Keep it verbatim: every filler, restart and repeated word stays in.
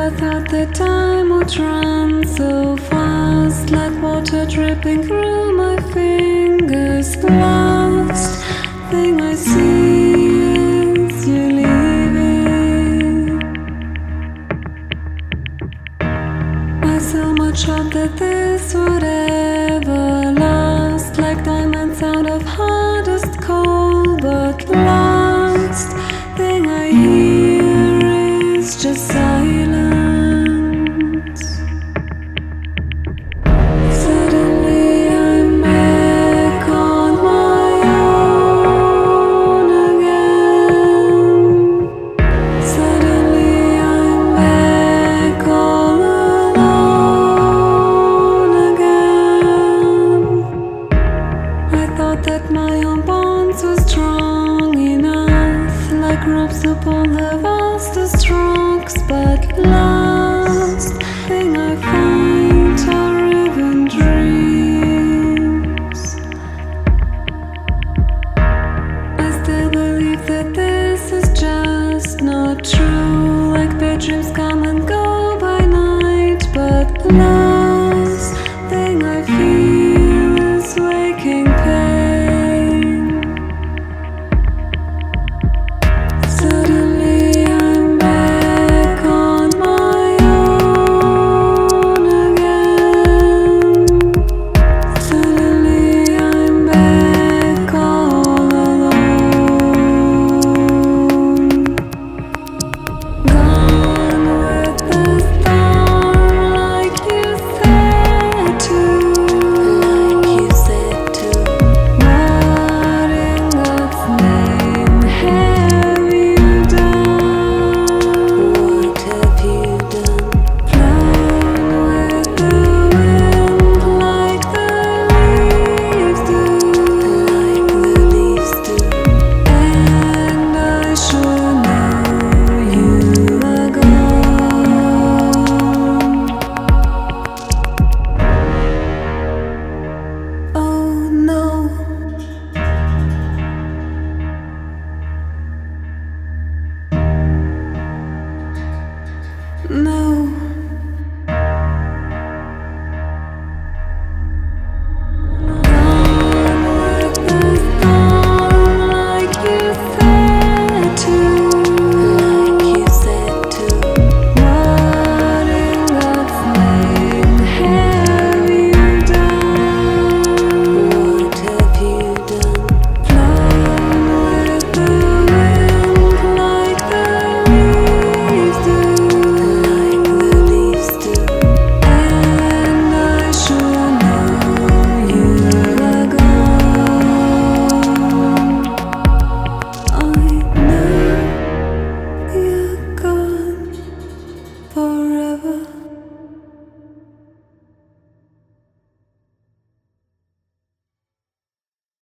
I thought that time would run so fast, like water dripping through my fingers. Last thing I see is you leaving. I so much hope that this would ever last, like diamonds out of hardest coal. But last thing I hear is just silence. Suddenly I'm back on my own again. Suddenly I'm back all alone again. I thought that my own bonds were strong enough, like ropes upon the vastest rocks. But last thing I find are even dreams. I still believe that this is just not true, like bad dreams come and go by night. But last